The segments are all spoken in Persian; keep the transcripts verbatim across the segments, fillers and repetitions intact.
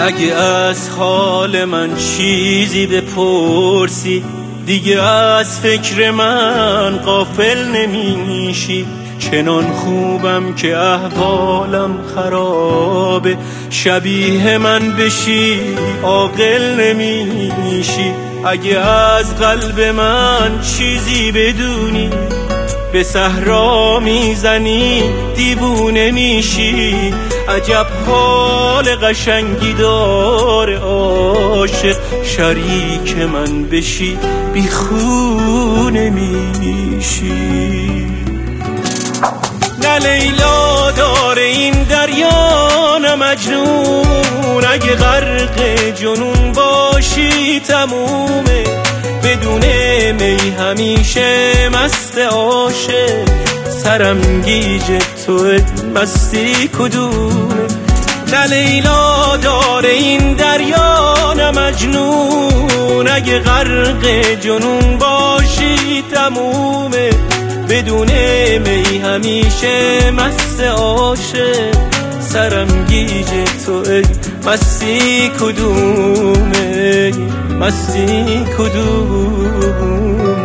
اگه از حال من چیزی بپرسی دیگه از فکر من غافل نمیشی. چنان خوبم که احوالم خرابه، شبیه من بشی عاقل نمیشی. اگه از قلب من چیزی بدونی به صحرا میزنی دیوونه میشی. عجب حال قشنگی داره عاشق، شریک من بشی بی خونه میشی. نه لیلا داره این دریا نه مجنون، اگه غرق جنون باشی تمومه. بدون می همیشه مست عاشق، سرم گیج تو مستی کدومه. نه لیلا داره این دریا نه مجنون، اگه غرق جنون باشی تمومه. بدون می همیشه مست عاشق، سرم گیج تو مستی کدومه، مستی کدومه.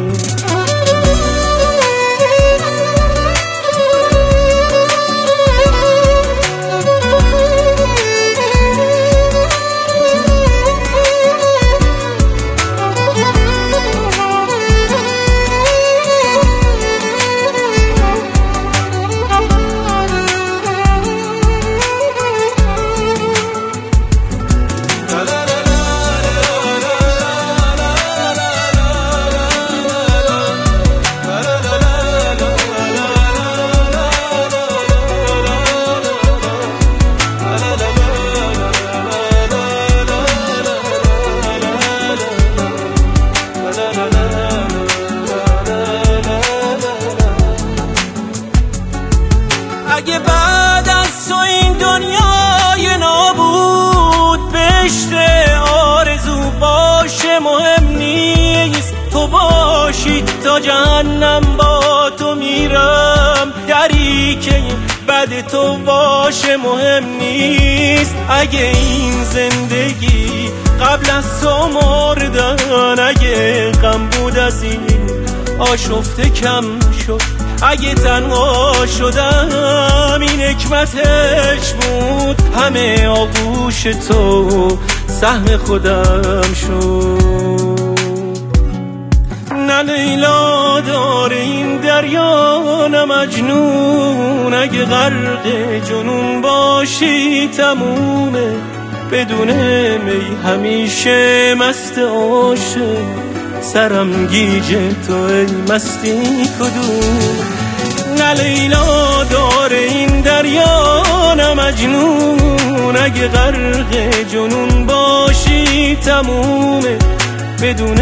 اگه بعد از تو این دنیای نابود بهشت آرزو باشه مهم نیست. تو باشی تا جهنم با تو میرم، دری که بعد تو باشه مهم نیست. اگه این زندگی قبل از تو مردن، اگه غم بود از این آشفته کم شد. اگه تنها شدم این حکمتش بود، همه آغوش تو سهم خودم شد. نه لیلا داره این دریا نه مجنون، اگه غرق جنون باشی تمومه. بدون می همیشه مست عاشق، سرم گیج تو ای مستی کدوم. نه لیلا داره این دریا نه مجنون، اگه غرق جنون باشی تمومه. بدون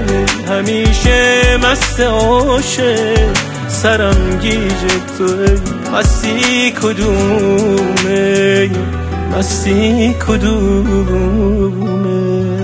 همیشه مست عاشق، سرم گیج تو ای مستی کدومه، مستی کدومه.